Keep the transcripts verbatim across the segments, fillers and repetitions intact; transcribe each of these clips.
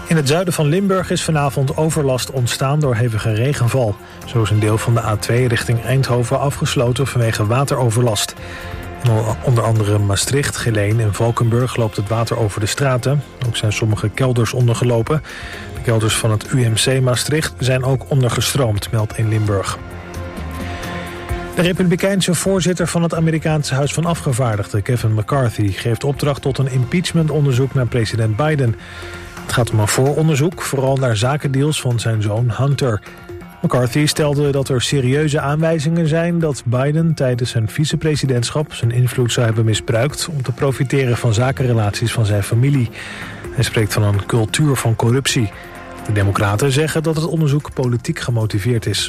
In het zuiden van Limburg is vanavond overlast ontstaan door hevige regenval. Zo is een deel van de A twee richting Eindhoven afgesloten vanwege wateroverlast. In onder andere Maastricht, Geleen en Valkenburg loopt het water over de straten. Ook zijn sommige kelders ondergelopen. De kelders van het U M C Maastricht zijn ook ondergestroomd, meldt in Limburg. De republikeinse voorzitter van het Amerikaanse Huis van Afgevaardigden, Kevin McCarthy, geeft opdracht tot een impeachmentonderzoek naar president Biden. Het gaat om een vooronderzoek, vooral naar zakendeals van zijn zoon Hunter. McCarthy stelde dat er serieuze aanwijzingen zijn dat Biden tijdens zijn vicepresidentschap zijn invloed zou hebben misbruikt om te profiteren van zakenrelaties van zijn familie. Hij spreekt van een cultuur van corruptie. De Democraten zeggen dat het onderzoek politiek gemotiveerd is.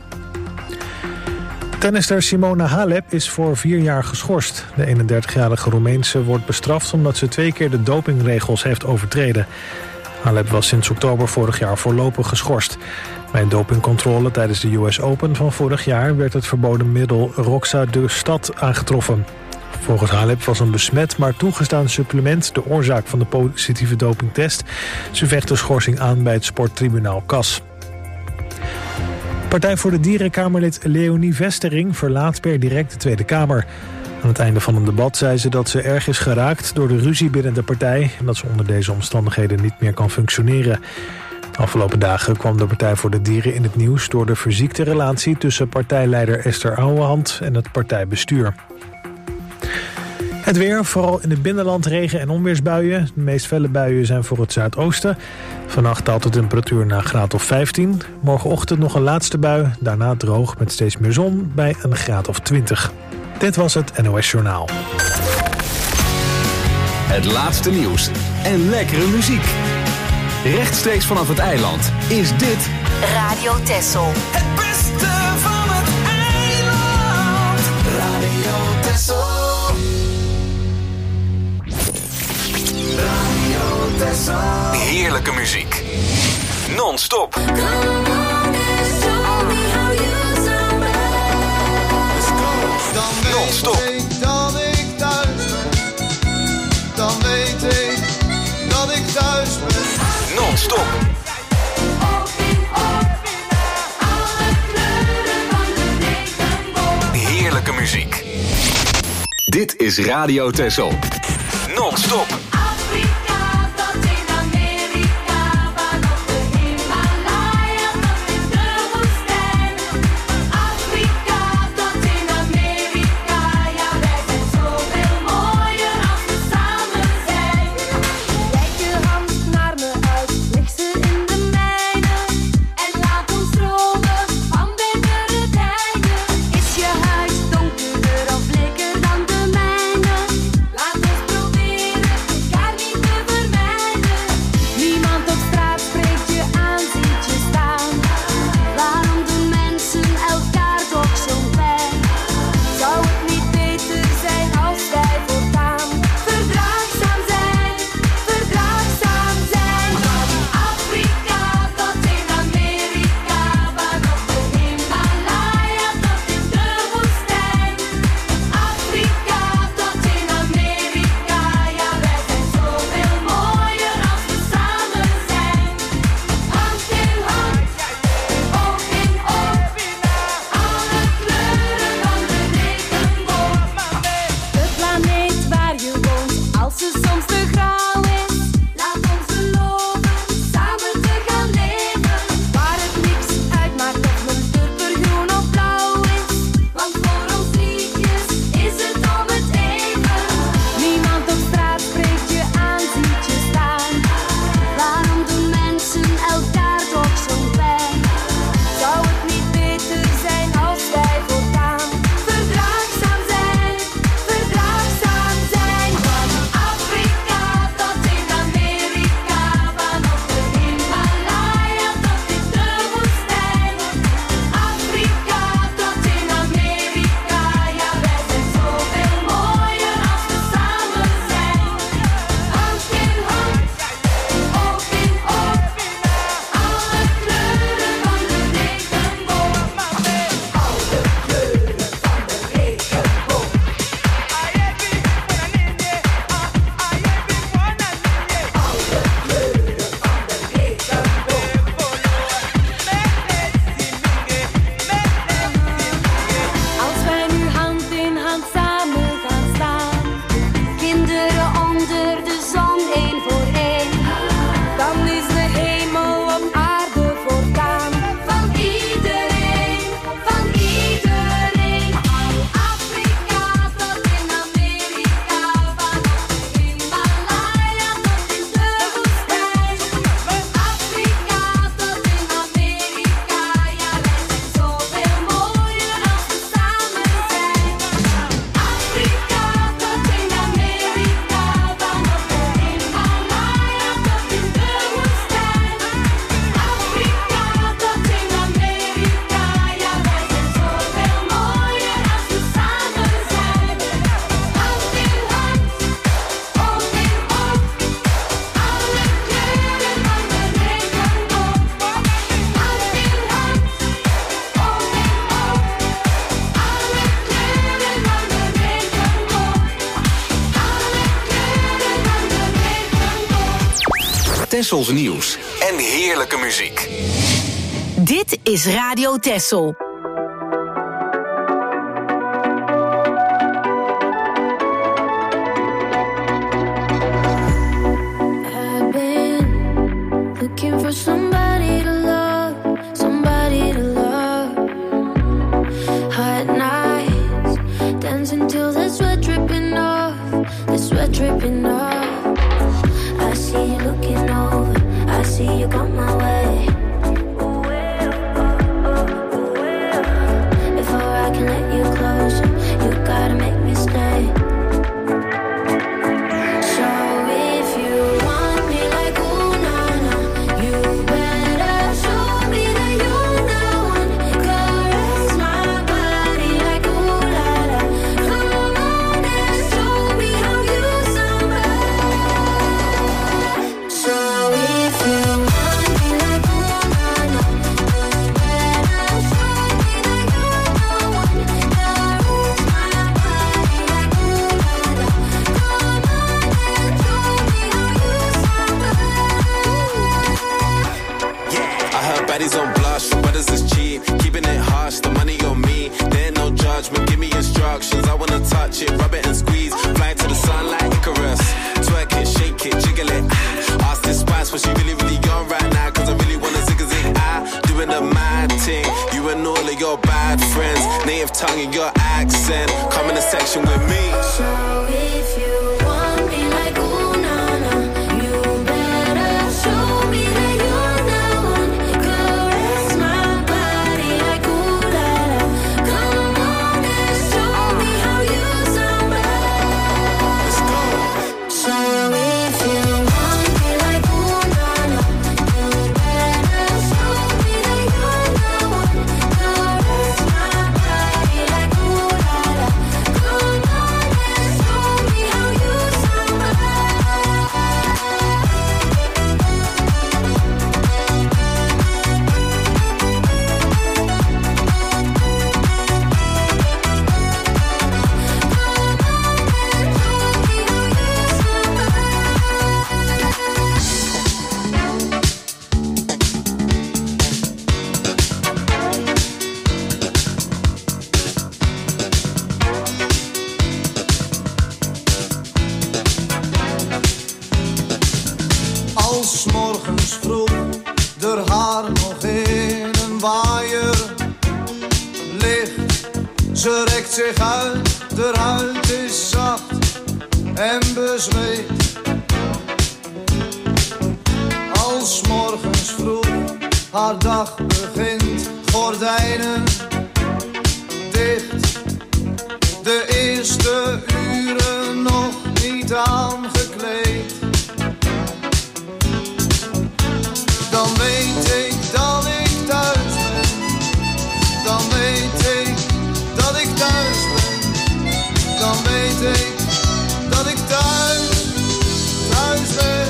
Tennister Simona Halep is voor vier jaar geschorst. De eenendertigjarige Roemeense wordt bestraft omdat ze twee keer de dopingregels heeft overtreden. Halep was sinds oktober vorig jaar voorlopig geschorst. Bij een dopingcontrole tijdens de U S Open van vorig jaar werd het verboden middel Roxadustat aangetroffen. Volgens Halep was een besmet maar toegestaan supplement de oorzaak van de positieve dopingtest. Ze vecht de schorsing aan bij het sporttribunaal C A S. Partij voor de Dieren-Kamerlid Leonie Vestering verlaat per direct de Tweede Kamer. Aan het einde van een debat zei ze dat ze erg is geraakt door de ruzie binnen de partij en dat ze onder deze omstandigheden niet meer kan functioneren. De afgelopen dagen kwam de Partij voor de Dieren in het nieuws door de verziekte relatie tussen partijleider Esther Ouwehand en het partijbestuur. Het weer, vooral in het binnenland regen- en onweersbuien. De meest felle buien zijn voor het zuidoosten. Vannacht daalt de temperatuur naar een graad of vijftien. Morgenochtend nog een laatste bui, daarna droog met steeds meer zon bij een graad of twintig. Dit was het N O S Journaal. Het laatste nieuws en lekkere muziek. Rechtstreeks vanaf het eiland is dit Radio Texel. Het beste van het eiland. Radio Texel. Radio Texel. heerlijke muziek. Non-stop. Non-stop. Dan ik thuis ben. Dan weet ik dat ik thuis ben. Non-stop. Heerlijke muziek. Dit is Radio Texel. Non-stop. Tessels nieuws en heerlijke muziek. Dit is Radio Tessel. I've been looking for somebody to love, somebody to love. Hot nights, dancing till the sweat dripping off, the sweat dripping off. I see you looking over, I see you come my way. Before I can let you closer, you gotta make me stay. So if you want me like ooh na na, you better show me that you're the one. Caress my body like ooh la la. Come on and show me how you sound. So if you want me like ooh na na, you better show me that you're the one. Caress my body like ooh la la. Come on and show me how you sound. I heard baddies on blush, for brothers is cheap. Keeping it harsh, the money on me. There ain't no judgment, give me instructions. I wanna touch it, rub it and squeeze. Fly to the sun like Icarus. Twerk it, shake it, jiggle it. Ah. Ask this spice what she really, really on right now. Cause I really wanna zig a zig. I doing the mad thing. You and all of your bad friends. Native tongue and your accent. Come in the section with me. So if you want me like ooh na na, you better show me that you're the one. Caress my body like ooh la la. Come on and show me how you sound. Let's go. So if you want me like ooh na na, you better show me that you're the one. Caress my body like ooh la la. Come on and show me how you sound. Als 's morgens vroeg der haar nog in een waaier ligt. Ze rekt zich uit, der huid is zacht en bezweet. Als 's morgens vroeg haar dag begint, gordijnen dicht. De eerste uren nog niet aangekleed. Dan weet ik dat ik thuis ben. Dan weet ik dat ik thuis ben. Dan weet ik dat ik thuis, thuis ben.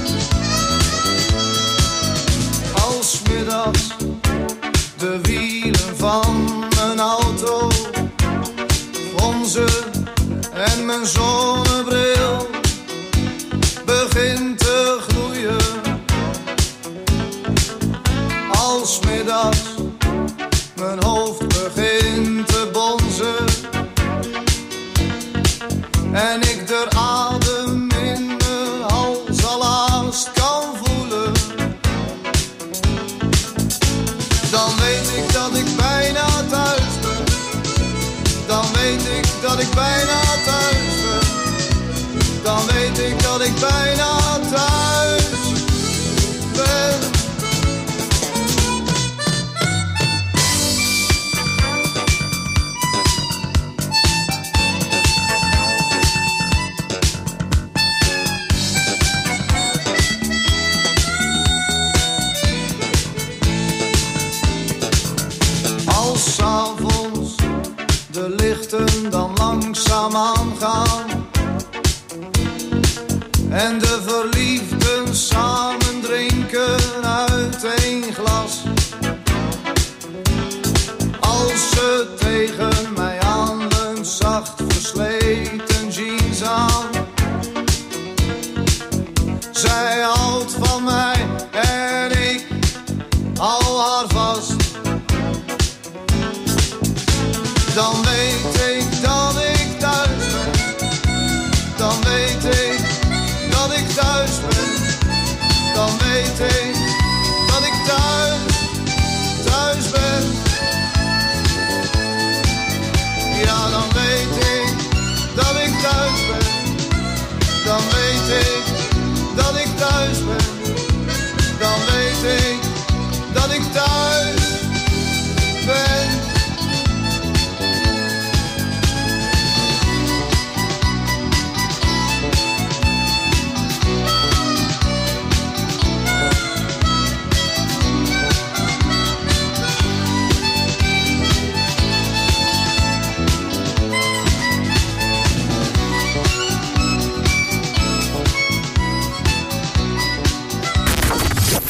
Als 's middags de wielen van mijn auto gonzen en mijn zonnebril begint te gloeien. Als 's middags mijn hoofd begint te bonzen en ik de adem in mijn hals al haast kan voelen, dan weet ik dat ik bijna thuis ben. Dan weet ik dat ik bijna thuis ben. Dan weet ik dat ik bijna thuis ben. Als 's avonds de lichten dan langzaam aangaan en de verliefden samen drinken uit één glas. Als ze tegen mij aanleunt, zacht versleten jeans aan. Zij houdt van mij.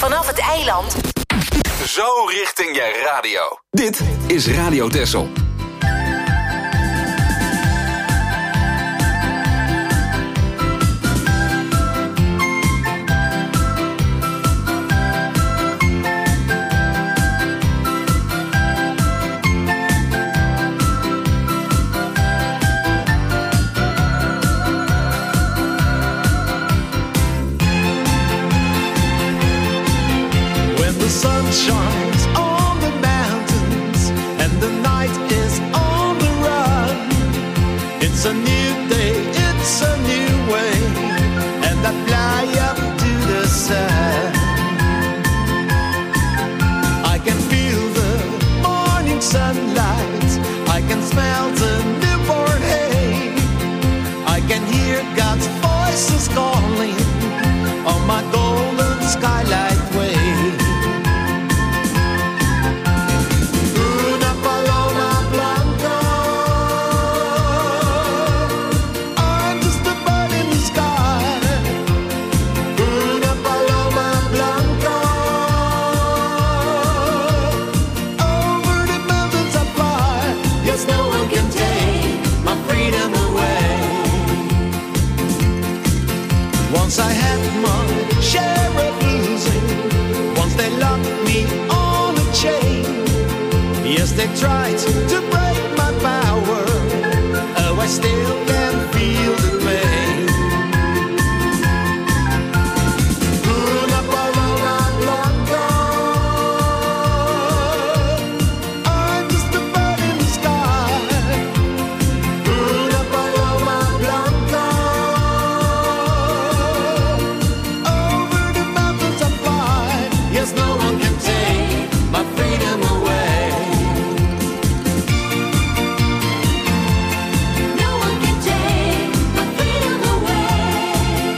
vanaf het eiland. Zo richting je radio. Dit is Radio Texel. Sun shines on the mountains and the night is on the run. It's a new day, it's a new way, and I fly up to the sun. I can feel the morning sunlight, I can smell the newborn hay, I can hear God's voices calling on my golden skylight way. Once I had my share of losing, once they locked me on a chain. Yes, they tried to break my power, oh, I still can feel the pain. Una paloma blanca, I'm just a bird in the sky. Una paloma blanca, no one can take my freedom away. No one can take my freedom away.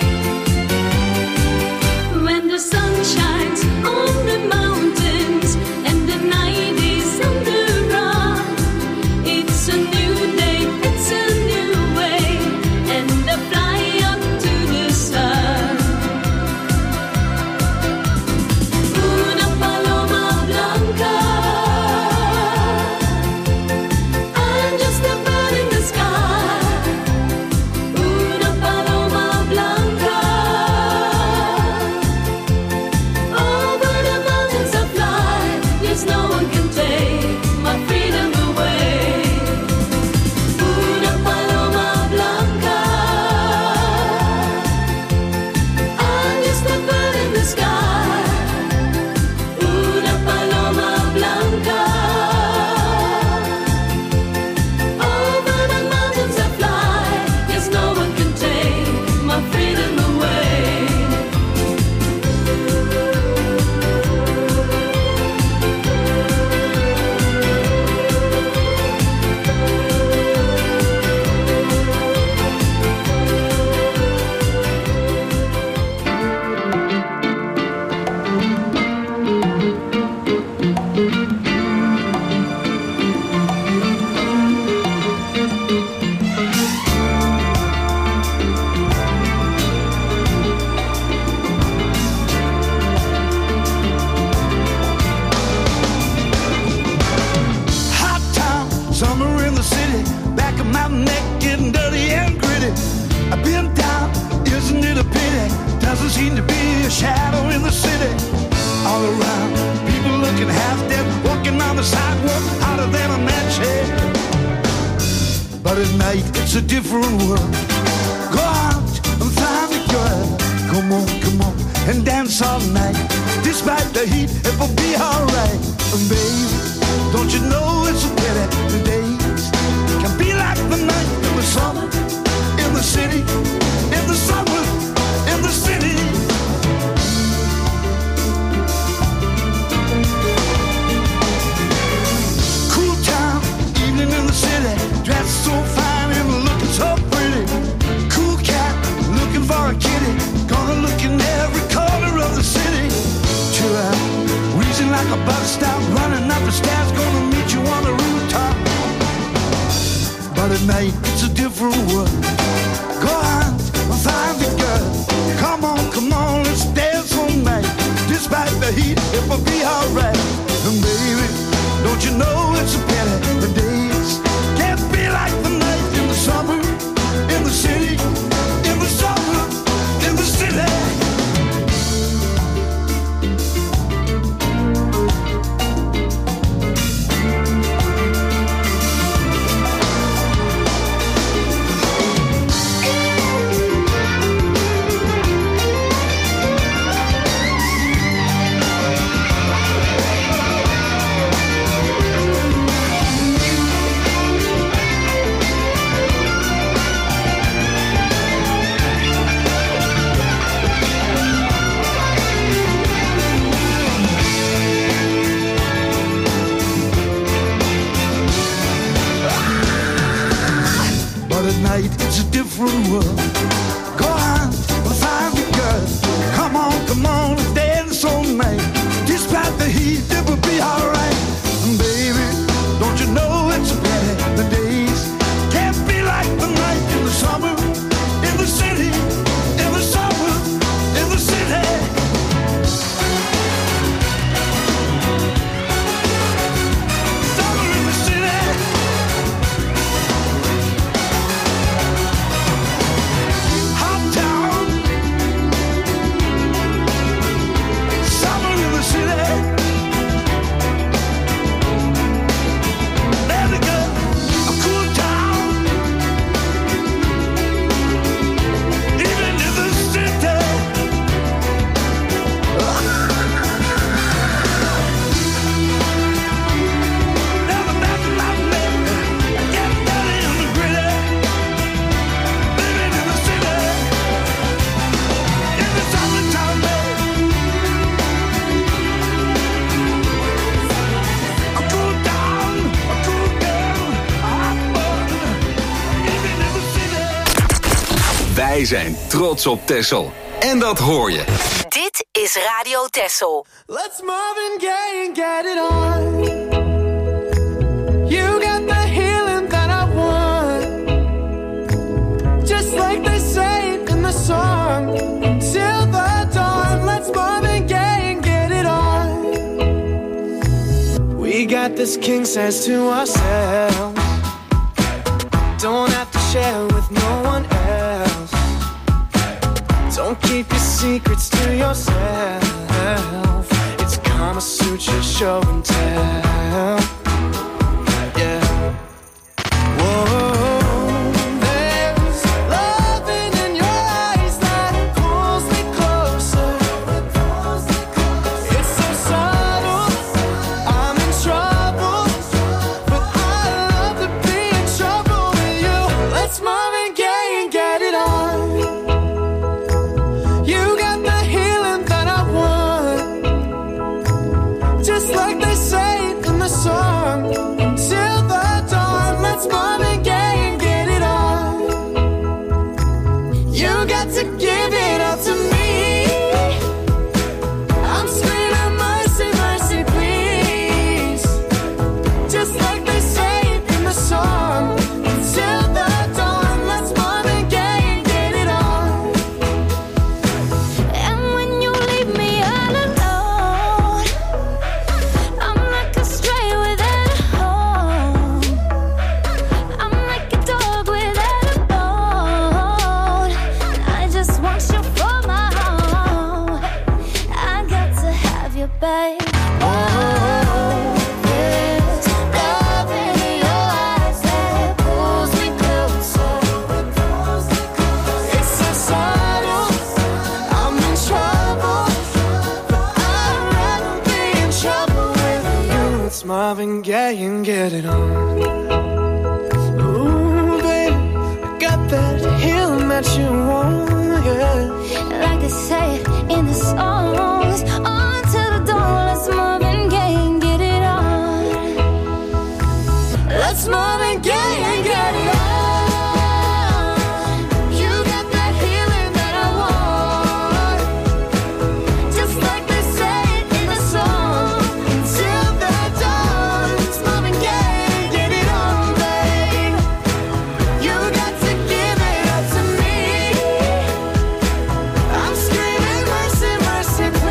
When the sun shines on the mountains and the night is on the run, it's a new day, it's a new way, and I fly up to the sun. Despite the heat, it will be alright. And baby, don't you know it's a pity the days can't be like the night in the summer, in the city, in the summer, in the city. It's a different world. Go on, find the girl. Come on, come on, dance all night. Despite the heat, it will be alright. And baby, don't you know it's a pity the days can't be like the night in the summer, in the city, in the summer, in the city. Summer in the city. Wij zijn trots op Texel. En dat hoor je. Dit is Radio Texel. Let's Marvin Gaye and get it on. You got the healing that I want. Just like they say in the song. Till the dawn. Let's Marvin Gaye and get it on. We got this king size to ourselves. Don't have to share with no one else. Don't keep your secrets to yourself. It's Kama Sutra show and tell. Yeah. Whoa, there's loving in your eyes that pulls me closer. It's so subtle, I'm in trouble, but I love to be in trouble with you. Let's Marvin Gaye and get it on. Just like they say in the song, till the dawn. Let's Marvin Gaye and get it on. You got to give it up to me. I'm screaming mercy, mercy, please. Just like they say in the song, till the dawn. Let's Marvin Gaye and get it on. And when you leave me all alone, babe. Oh, there's love in your eyes that pulls me closer. It's so subtle, I'm in trouble, but I'd rather be in trouble with you. It's Marvin Gaye and get it on. Ooh, babe, I got that healing that you want, yeah. Like they say in the songs, on to the dawn. Let's Marvin Gaye and get it on. Let's Marvin Gaye and get it on. You got that healing that I want. Just like they say in the song, till the dawn. Let's Marvin Gaye and get it on, babe. You got to give it up to me. I'm screaming mercy, mercy,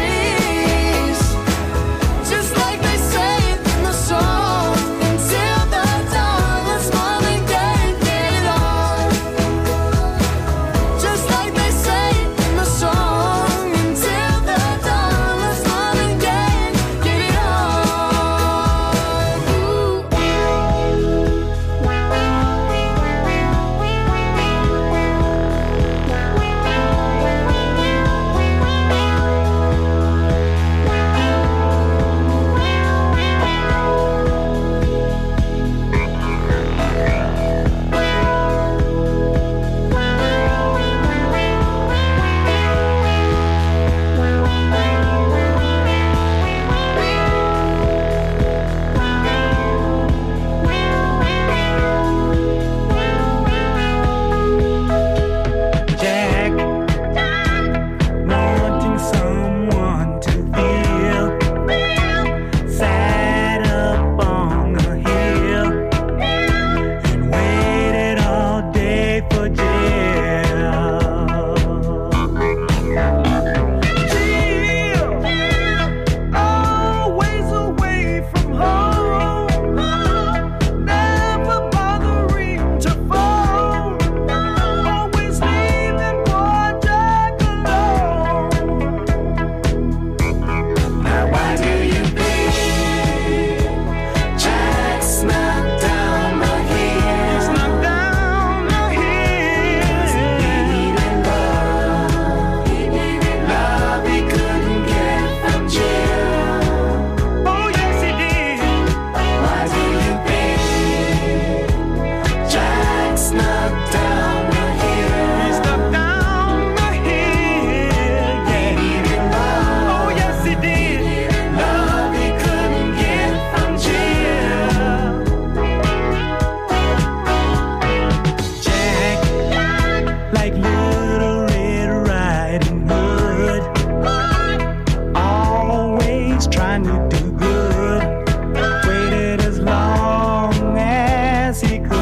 find it too good. Waited as long as he could.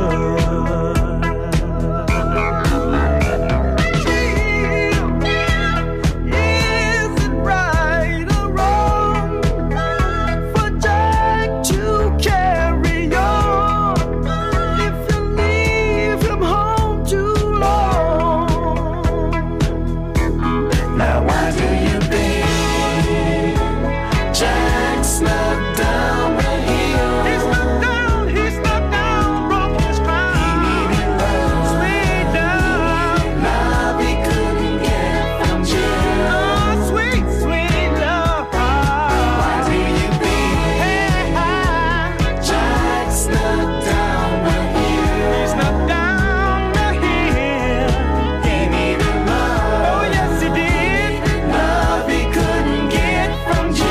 Is it right or wrong for Jack to carry on if you leave him home too long? Now why do you think Jack snuck down the hill? He snuck down, he snuck down, broke his crown. He needed love, sweet love, love he couldn't get from Jill. Oh, sweet, sweet love. Why do you think Jack snuck down the hill? He snuck down the hill. He needed love. Oh, yes, he did. Love he couldn't get from Jill.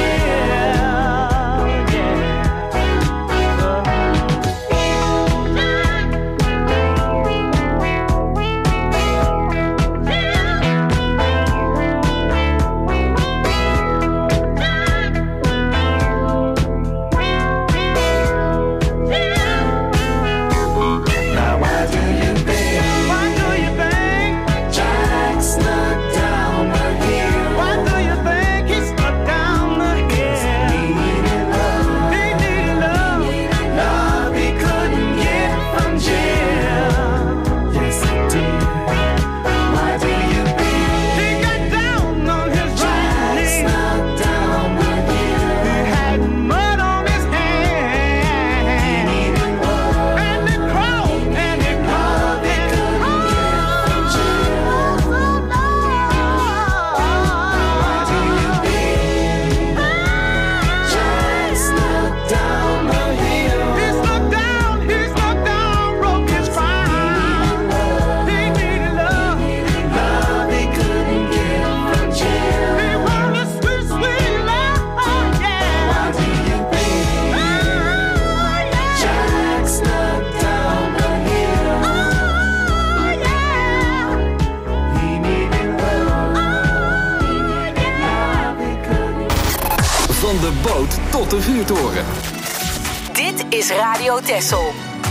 Now why do you think? Why do you think Jack snuck down the hill? Why do you think he snuck down the hill? He needed love. He needed love. Love he couldn't get from Jill. Yes, he did. Why do you think he got down on his right knee? Jack snuck down the hill. He had mud on his hands. He needed love. And it crawled and it crawled and it crawled. Why do you think Jack snuck down the hill? He snuck down, he snuck down, broke his crown. He needed love, love he couldn't get from Jill. He wanted sweet, sweet love, yeah. Why do you think Jack snuck down the hill? Oh, yeah. He needed love, love he couldn't. Van de boot tot de vuurtoren. Dit is Radio Texel.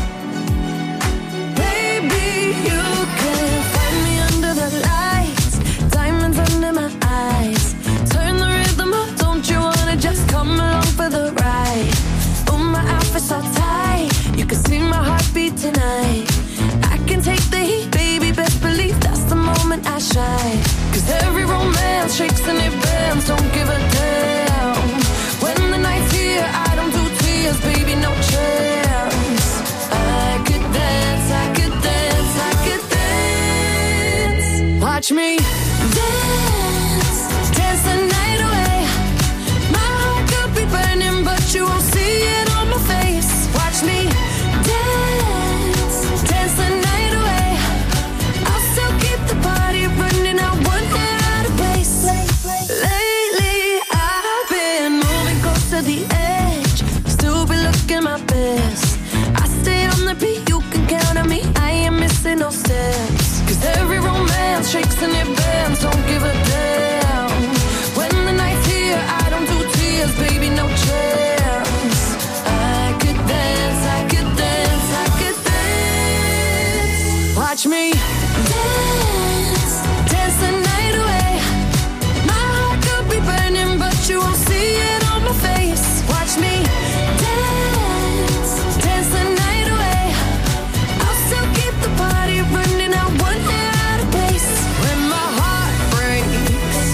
Baby, you can find me under the lights, diamonds under my eyes. Turn the rhythm up, don't you wanna just come along for the ride? Oh, my outfit's all tight, you can see my heartbeat tonight. I can take the heat, baby, best believe that's the moment I shine. Cause every romance shakes and it bends, don't give a damn. When the night's here, I don't do tears, baby, no chance. I could dance, I could dance, I could dance. Watch me dance, dance the night away. My heart could be burning, but you won't see it on my face. Watch me dance, dance the night away. I'll still keep the party running, I won't get out of place. Lately, I've been moving close to the edge, still be looking my best. I stay on the beat, you can count on me, I ain't missing no steps. Cause every romance shakes and it bends, don't give a damn. When the night's here, I don't do tears, baby, no chance. I could dance, I could dance, I could dance. Watch me dance, dance the night away. My heart could be burning, but you won't see it on my face. Watch me dance, dance the night away. I'll still keep the party running, I won't get out of place. When my heart breaks,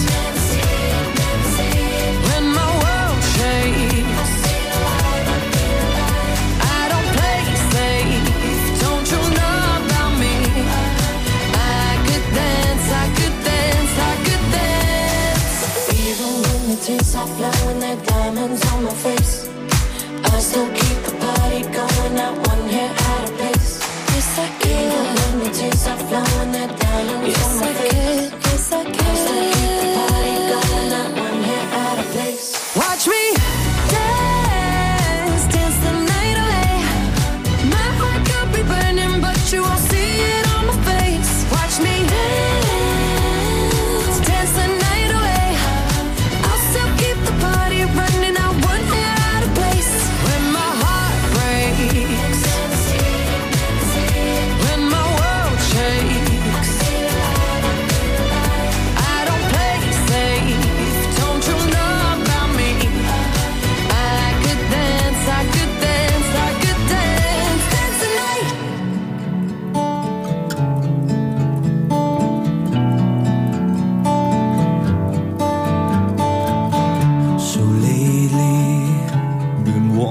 when my world shakes, I don't play safe, don't you know about me? I could dance, I could dance, I could dance. Even when the tears are flowing, there are diamonds on my face, I still keep the party going, not one hair out of place. Yes, I can. Even when the tears are flowing, there are diamonds on my face. Yes, I can. I still keep the party going, not one hair out of place. Watch me dance, dance the night away. My heart could be burning, but you won't see it on my face. Watch me dance, dance the night away. I'll still keep the party running,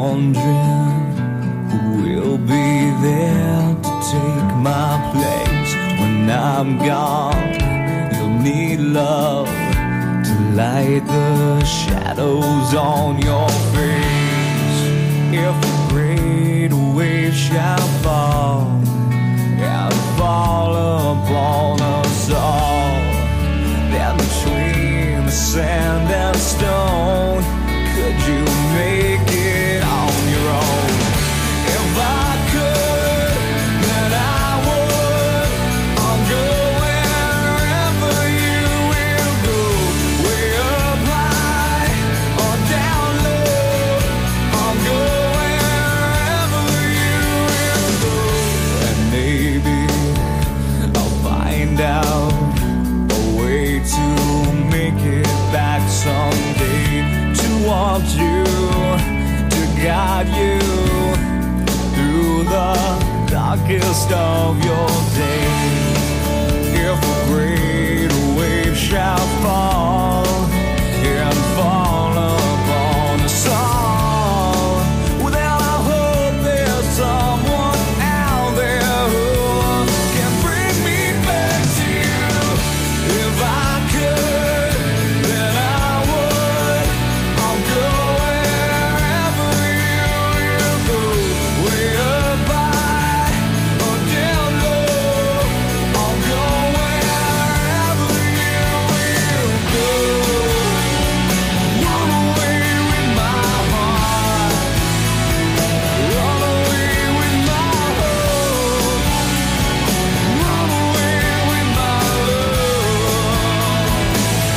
wondering who will be there to take my place when I'm gone. You'll need love to light the shadows on your face. If a great wave shall fall and fall upon us all, then between the sand and stone, could you make it on your own? If I could, then I would. I'll go wherever you will go, way up high or down low. I'll go wherever you will go, and maybe I'll find out a way to make it back someday, to want you, to guide you through the darkest of your days. If a great wave shall fall and fall upon us all, well, then I hope there's someone out there who can bring me back to you. If I could, then I would. I'll go wherever you will go, way up high or down low. I'll go wherever you will go. Run away with my heart, run away with my hope, run away with my love.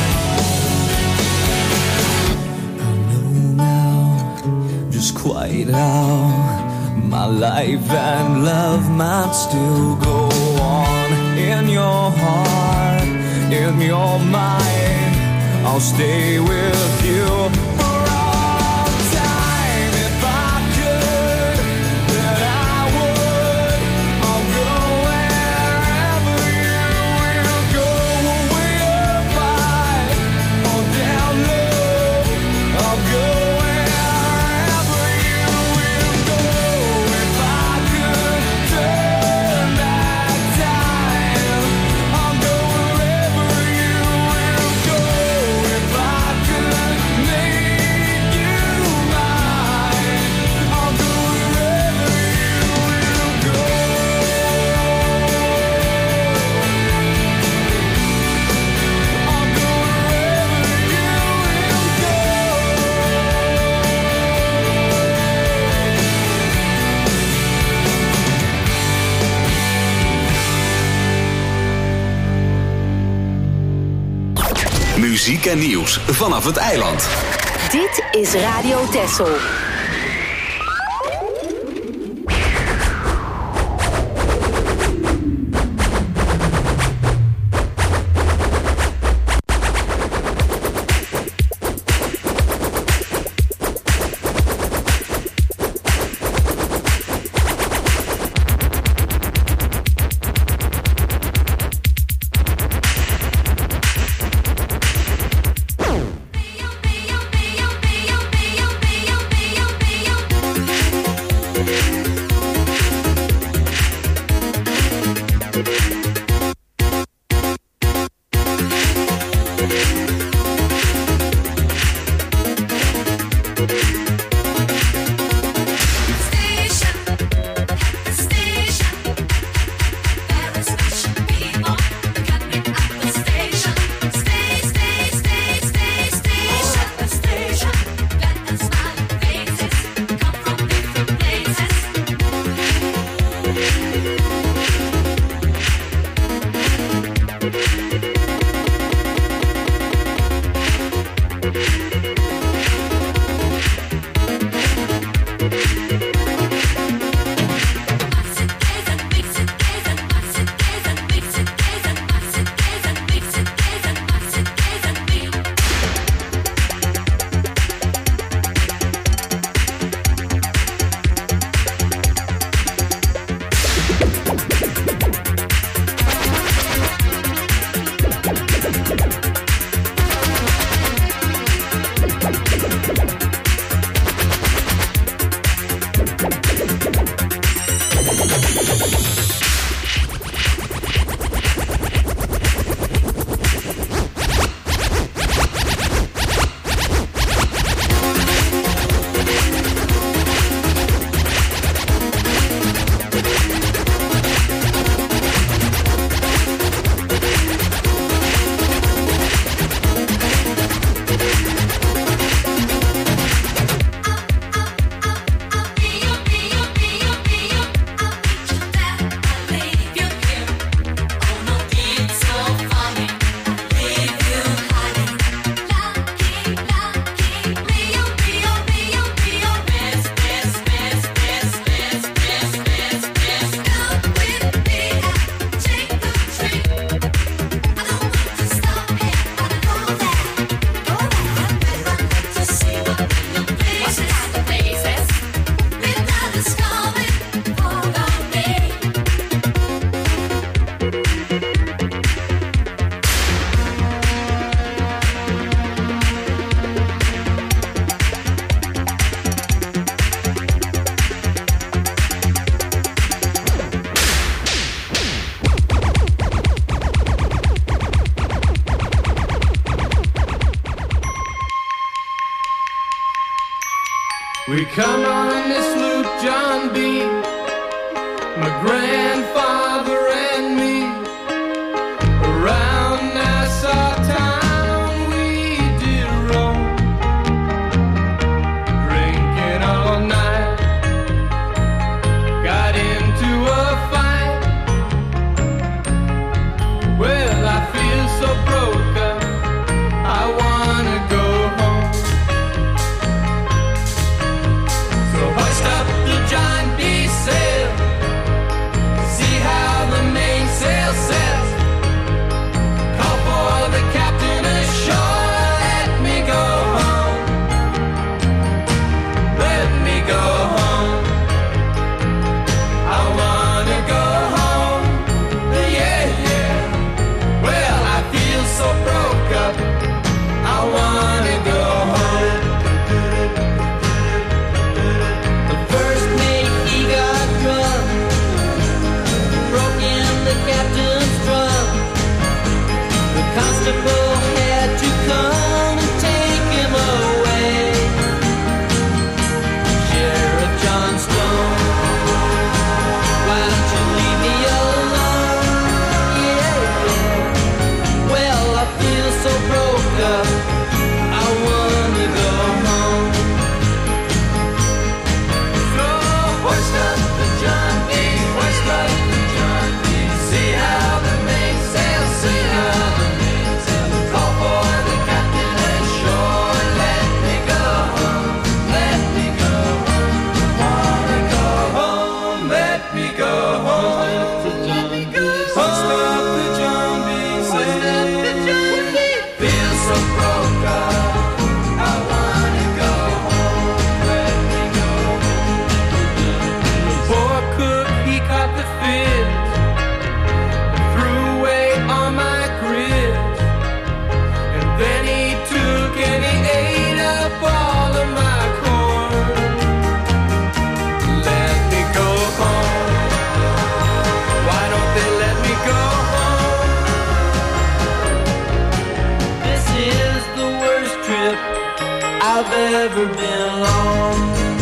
I know now just quite how my life and love might still go on. In your heart, in your mind, I'll stay with you for all time. If I could, then I would. I'll go wherever you will go, way up high or down low. I'll go wherever you will go. If I could turn back time, I'll go wherever you will go. If I could make you mine, I'll go wherever you will go. I'll go Muziek en nieuws vanaf het eiland. Dit is Radio Texel. We come on this loop, John B., my grandfather and me, around Nassau town we did roam, drinking all night, got into a fight. Well, I feel so broke up, I wanna go home. So hoist up the John B. sail, see how the mainsail sets. Call for the captain ashore, let me go home. Let me go home. I wanna go home. Yeah, yeah. Well, I feel so broke up, I wanna go home. The first mate, he got drunk, broke in the captain's drum. The constable had to come and take him away. Sheriff John Stone, why don't you leave me alone? Yeah, yeah. Well, I feel so broke up, I wanna go home. So hoist up the John B., hoist up the John B. See how the mainsail, see how the mainsail. Call for the captain ashore, let me go home, let me go home. Wanna go home, let me go home. Hoist up the John B., hoist up the John B. Feel so broke up, I wanna go home, let me go home. The poor cook, he caught the fish, threw away all my grits, and then he took and he ate up all of my corn. Let me go home. Why don't they let me go home? This is the worst trip I've ever been on.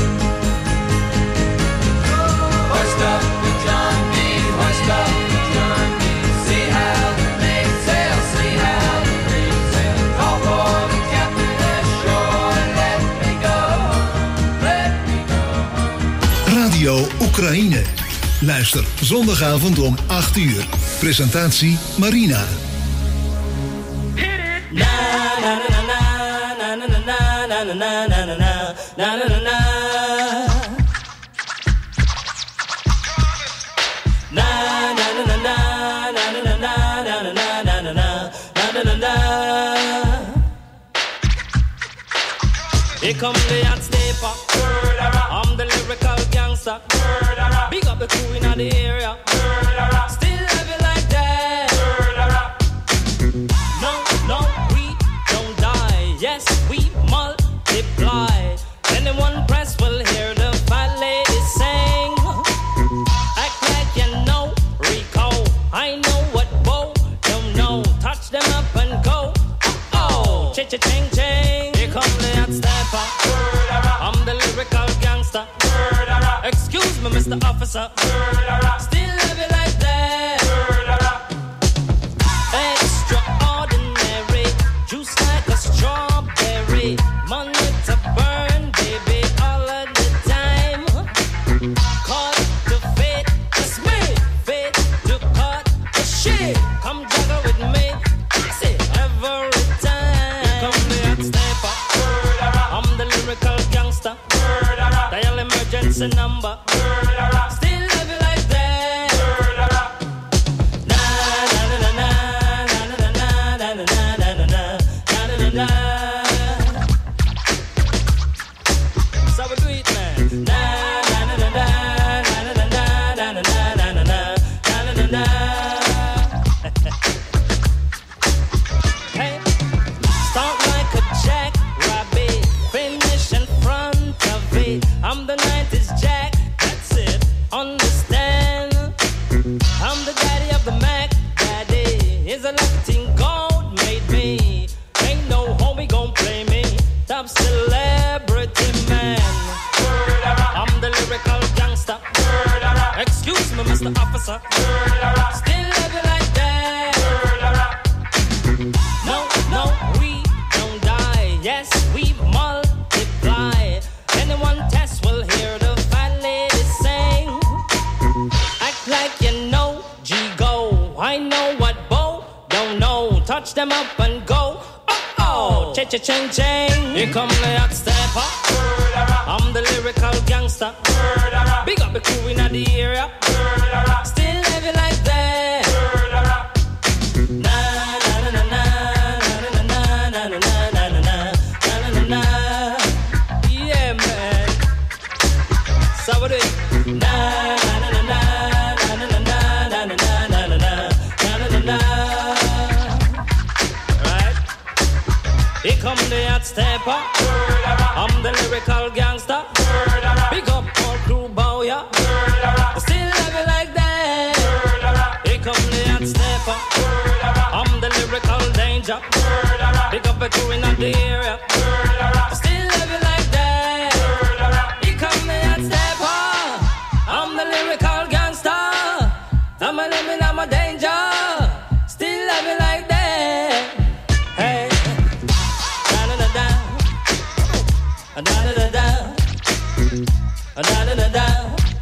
Hoist up the John B., hoist up the John B. See how the mainsail, see how the mainsail. Call for the captain ashore, let me go home, let me go home. Radio Oekraïne. Luister zondagavond om acht uur. Presentatie Marina. Here come the hot stepper. I'm the lyrical gangster. Big up the crew in the area. Still love you like that. No, no, we don't die. Yes, we multiply. Anyone press will hear the fat lady sing. Act like you know Rico. I know what Bo don't know. Touch them up and go. Oh, cha cha ching ching. Here come the hot stepper. I'm the lyrical gangster. Excuse me, Mister Officer. Still love you like that. Extraordinary, juice like a strawberry. Money to burn, baby, all of the time. Caught the fate, it's me. Fate to cut the shit. Come juggle with me. That's it, every time. Here come the hot stepper. I'm the lyrical gangster. Dial emergency number. Still love you like that. Na na na na na na na na na na na na na na. So we do it, man. Na na na na na na na na na na na na na na na. Hey, start like a jackrabbit, finish in front of it. I'm the nineties Jack, that's it. Understand? I'm the daddy of the Mac Daddy. Is a lucky thing God made me. Ain't no homie gon' play me. Top celebrity man. gangster. Still love you like that. No, no, we don't die. Yes, we multiply. Anyone test will hear the fat lady sing. Act like you know, G go. I know what Bo don't know. Touch them up and go. Oh oh, cha cha ching ching. Here come the hot stepper. I'm the lyrical gangster. Big up the crew in the area. Still love you like that. Na na na na na na na na na na na na na na. Yeah man. So what do it? Na na na na na na na na na na na na na na. Right? Here come the hot stepper. I'm the lyrical gangster. Big up all crew bow ya. Still love you like that. Here come the hot stepper. I'm the lyrical danger. Big up the crew in the area. Still love you like that. Here come the hot stepper. I'm the lyrical gangster. I'm a living, I'm a danger. Still love you like that. Hey. Da da da da. Da da da da. Da da da da.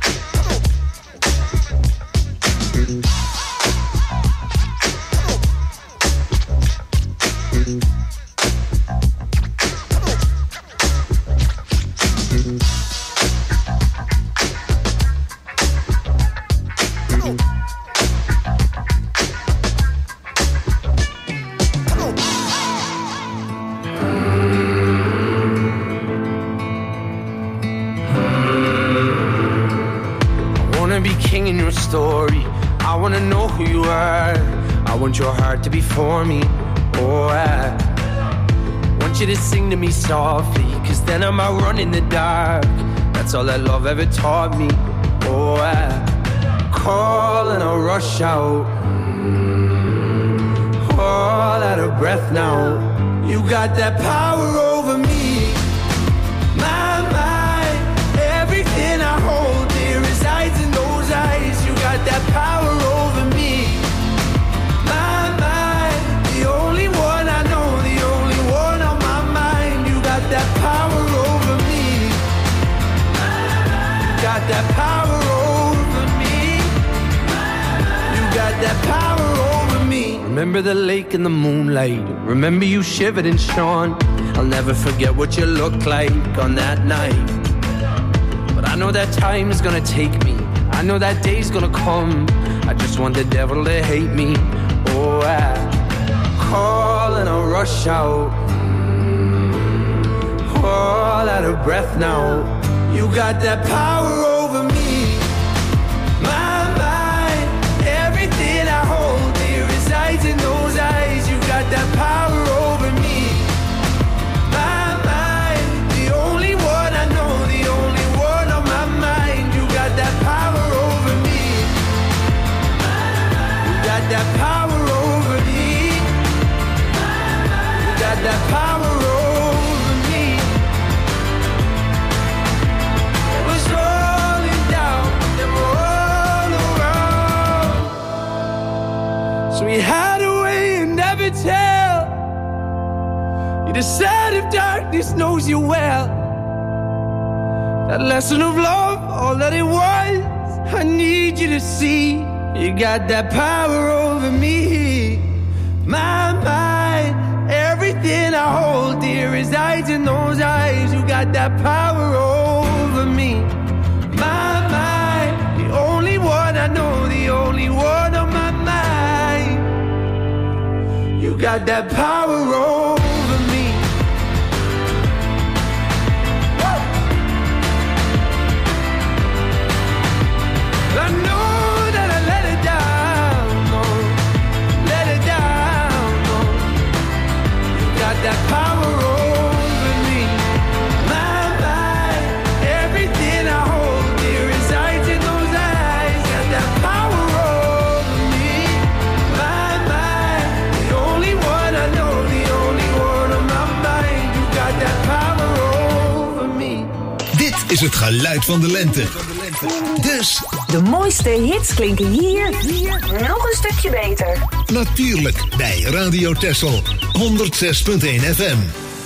Story. I wanna know who you are. I want your heart to be for me. Oh, I want you to sing to me softly, cause then I might run in the dark. That's all that love ever taught me. Oh, I call and I rush out, all out of breath now. You got that power over me. My mind, everything I hold dear resides in those eyes. You got that power over me. My mind, the only one I know, the only one on my mind. You got that power over me. You got that power over me. You got that power over me. Remember the lake in the moonlight. Remember you shivered and shone. I'll never forget what you looked like on that night. But I know that time is gonna take me. I know that day's gonna come. I just want the devil to hate me. Oh, I call and I rush out, all out of breath now. You got that power over me. My mind, everything I hold dear resides in those eyes. You got that power over me. My mind, the only one I know, the only one on my mind. You got that power over me. You got that power over me. You got that power over me. It was rolling down, then all around. So we hide away and never tell. You decide if darkness knows you well. That lesson of love, all that it was, I need you to see. You got that power over me. My mind, everything I hold dear resides in those eyes. You got that power over me. My mind, the only one I know, the only one on my mind. You got that power over me. I know that I let it down, no, let it down, no. You got that power over me. My mind, everything I hold dear resides in those eyes. Got that power over me. My mind, the only one I know, the only one on my mind. You got that power over me. Dit is het geluid van de lente. Dus De mooiste hits klinken hier, hier nog een stukje beter. Natuurlijk bij Radio Texel honderd zes punt één F M.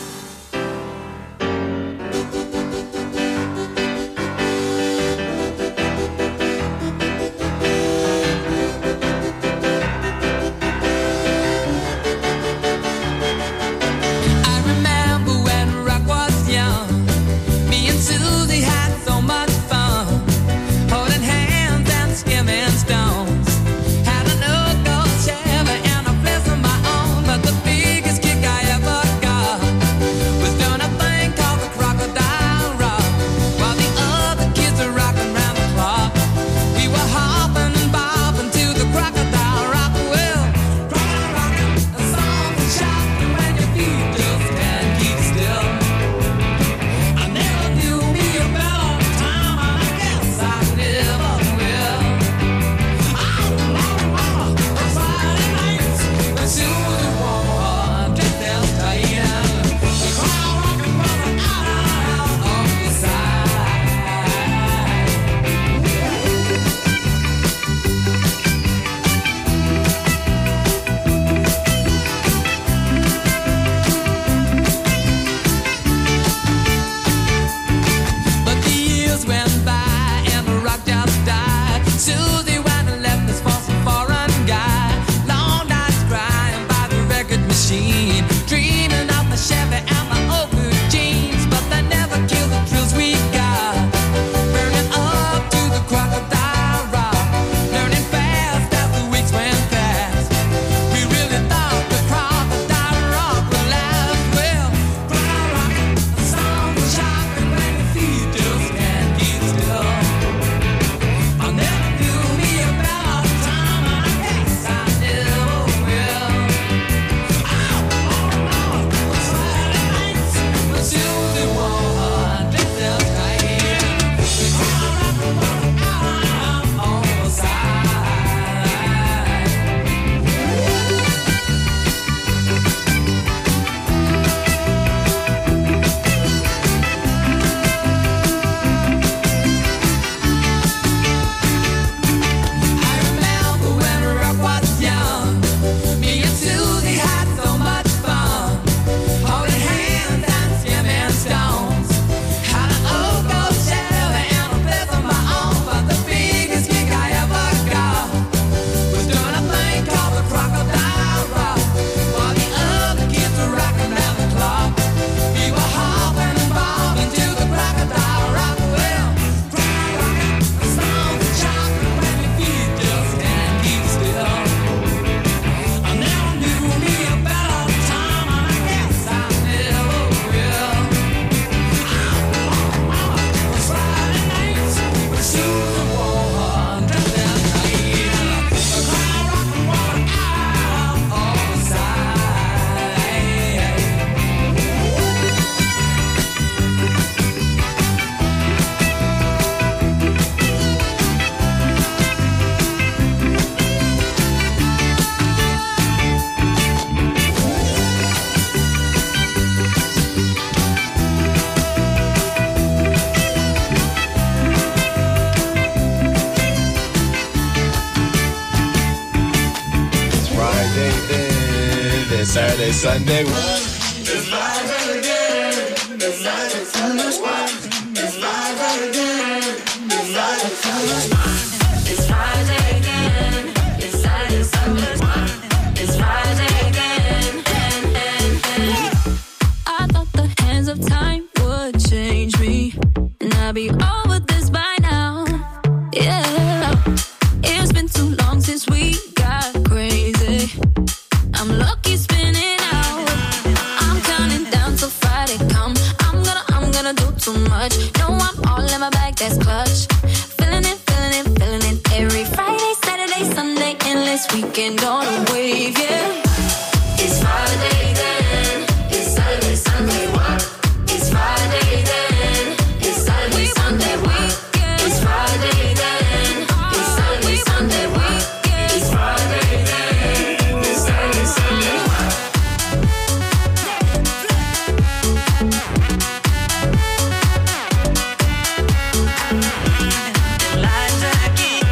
Saturday, Sunday. It's live again. It's live at Sunday. It's live again. It's live at Sunday. It's Friday again. It's Saturday, Sunday. It's Friday again. And, and, and. I thought the hands of time would change me, and I'd be over this by now. Yeah, it's been too long since we got crazy. I'm lucky spinning out. I'm counting down till Friday come. I'm gonna, I'm gonna do too much. No, I'm all in my bag, that's clutch. Feeling it, feeling it, feeling it. Every Friday, Saturday, Sunday, endless weekend on a wave, yeah. It's Friday then. It's Saturday, Sunday, what? It's Friday then. It's Saturday, Sunday, what? It's Friday then. It's Saturday, Sunday, what? It's Friday then. It's Saturday, Sunday, what? Lights again.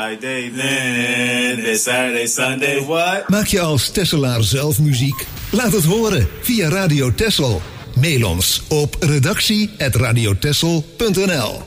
Friday, then it's Saturday, Sunday, what? Maak je als Tesselaar zelf muziek? Laat het horen via Radio Tessel. Mail ons op redactie at radiotessel punt n l.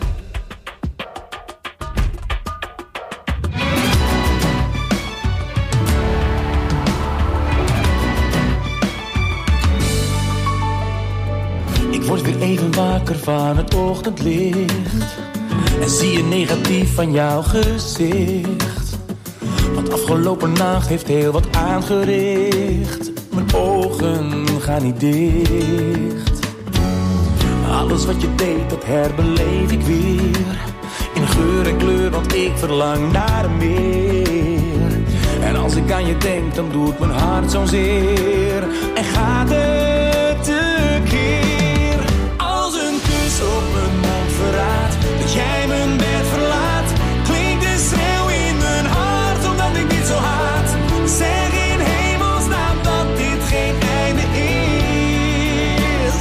Ik word weer even wakker van het ochtendlicht en zie je negatief van jouw gezicht. Want afgelopen nacht heeft heel wat aangericht. Mijn ogen gaan niet dicht. Alles wat je deed, dat herbeleef ik weer. In geur en kleur, want ik verlang naar meer. En als ik aan je denk, dan doet mijn hart zo'n zeer. En gaat het tekeer. Als een kus op mijn mond verraadt dat jij mijn bed verlaat, klinkt de schreeuw in mijn hart omdat ik dit zo haat. Zeg in hemelsnaam dat dit geen einde is.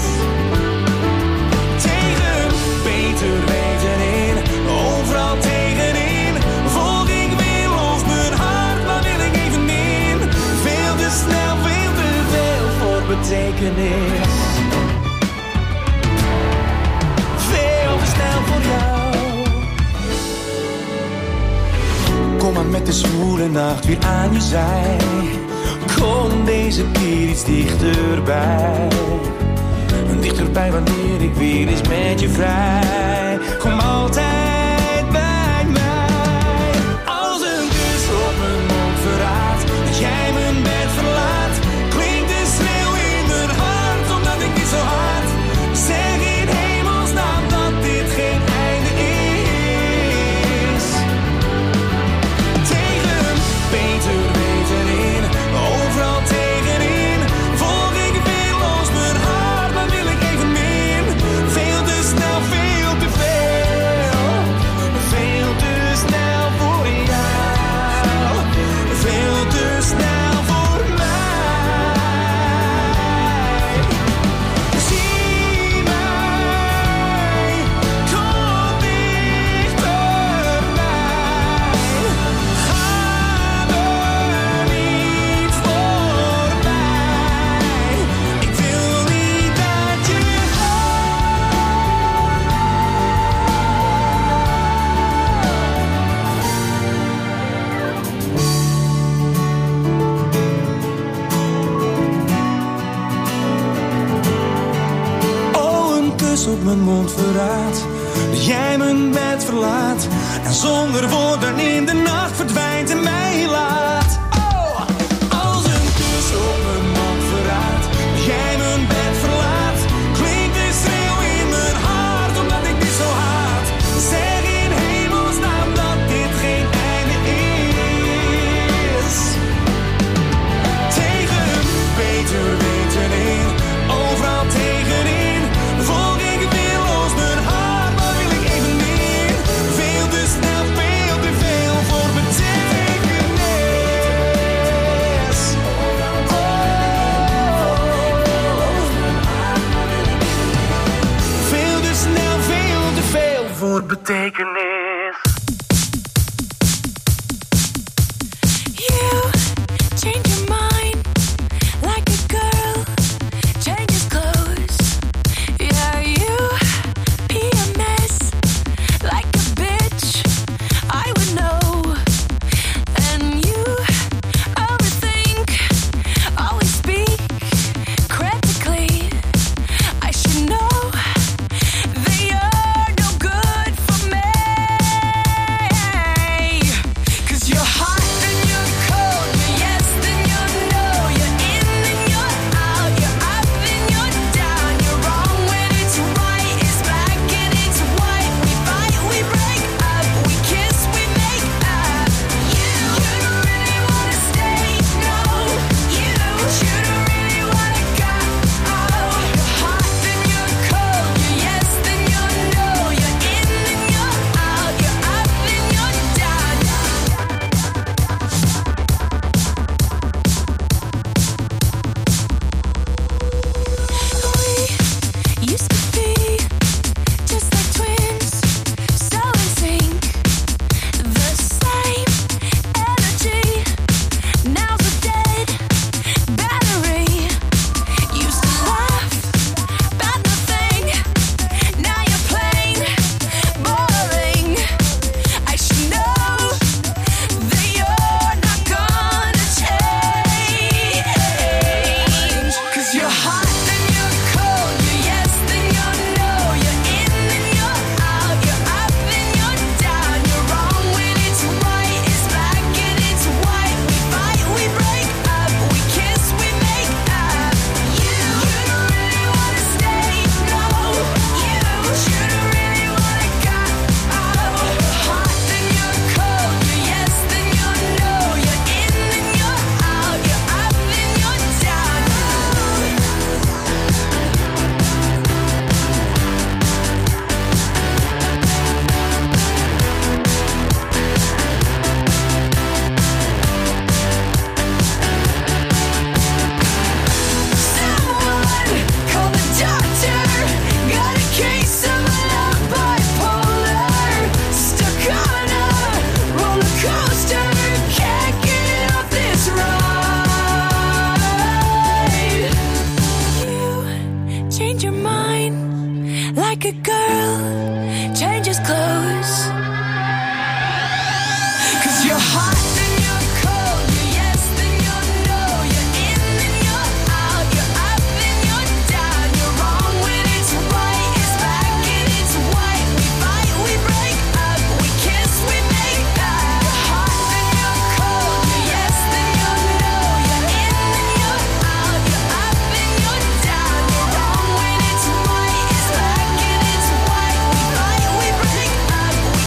Tegen beter weten in, overal tegenin, volg ik weer los mijn hart, maar wil ik even in. Veel te snel, veel te veel voor betekenis. Veel te snel voor jou. Kom maar met de zwoele nacht weer aan je zij. Kom deze keer iets dichterbij. Dichterbij wanneer ik weer eens met je vrij. Kom altijd bij mij. Als een kus op mijn mond verraadt dat jij mijn bed verlaat, klinkt de schreeuw in mijn hart omdat ik dit zo haat. Zeg in hemelsnaam dat dit geen einde is. Tegen beter weten in, overal tegenin, volg ik weer los mijn hart, maar wil ik even min. Veel te snel, veel te veel. Veel te snel voor jou. Veel te snel voor mij. Zie mij, kom dichterbij. Ga me niet voorbij. Ik wil niet dat je Oh, een kus op mijn mond verraadt dat jij mijn bed verlaat en zonder woorden in de nacht verdwijnt en mij laat. Oh, als een kus op mijn mond verraadt dat jij mijn bed verlaat, klinkt de schreeuw in mijn hart omdat ik dit zo haat. Zeg in hemelsnaam dat dit geen einde is. Tegen beter weten in, overal tegenin, volg ik weer los mijn hart, maar wil ik even meer. Veel te snel, veel te veel voor betekenis. Veel te snel, veel te veel voor betekenis.